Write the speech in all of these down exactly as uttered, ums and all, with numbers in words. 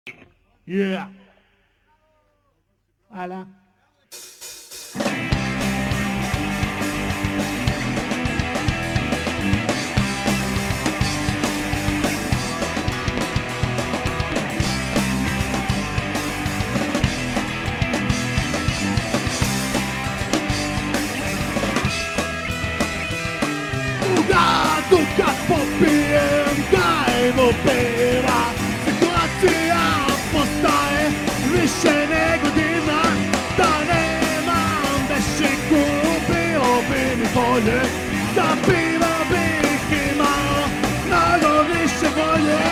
Yeah. Voilà. Ugadu kad popijem, dajmo peva. Situacija postaje više nego divna. Da nemam bešiku, bilo bi mi bolje. Da piva bih imao mnogo više volje.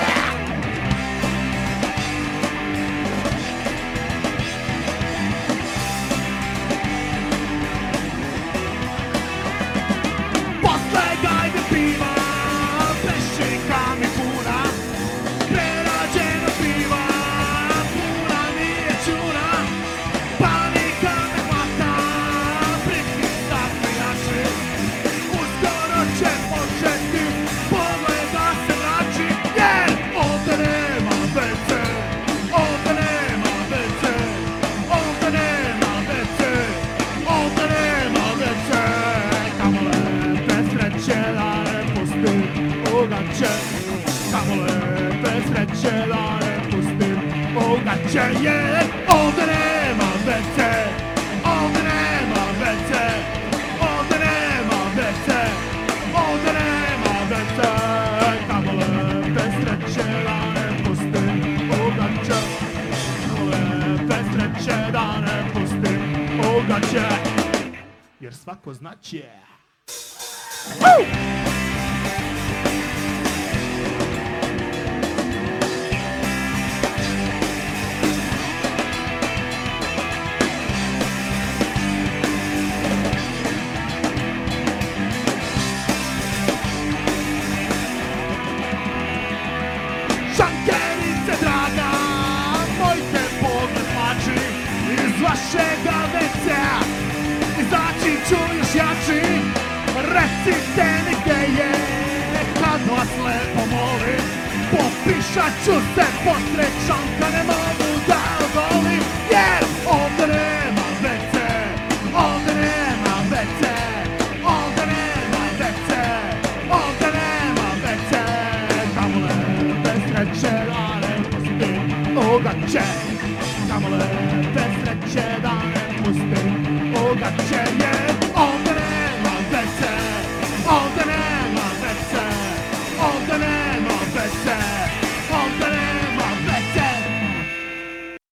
Posle gajde piva, bešika mi puna. Prerađena piva, puna nije čuna. Panika me hvata, pritisak me jači. Uskoro će početi pogled da se vraći. Jer ovdje nema veze, ovdje nema veze, ovdje nema veze, ovdje nema veze. Tamo lepe sreće da ne pustim ugaće. Tamo lepe sreće da ne pustim ugaće. Jer ovdje nema veze, ovdje nema veze, ovdje nema veze, ovdje nema veze. Tamo lepe sreće da ne pustim ugaće. Tamo lepe sreće da ne pustim ugaće. Jer svako znaće. Woo! Šankerice draga, moj te pogled mači. Iz vašega vecea izaći ću još jači. Recite mi gde je, kad vas lepo molim. Popišat ću se posred šanka, ne mogu da odolim. Jer ovdje nema vece, ovdje nema vece, ovdje nema vece, ovdje nema vece. Tamo lepe sreće da ne pustim ugaće. Tamo lepe sreće da ne pustim ugaće.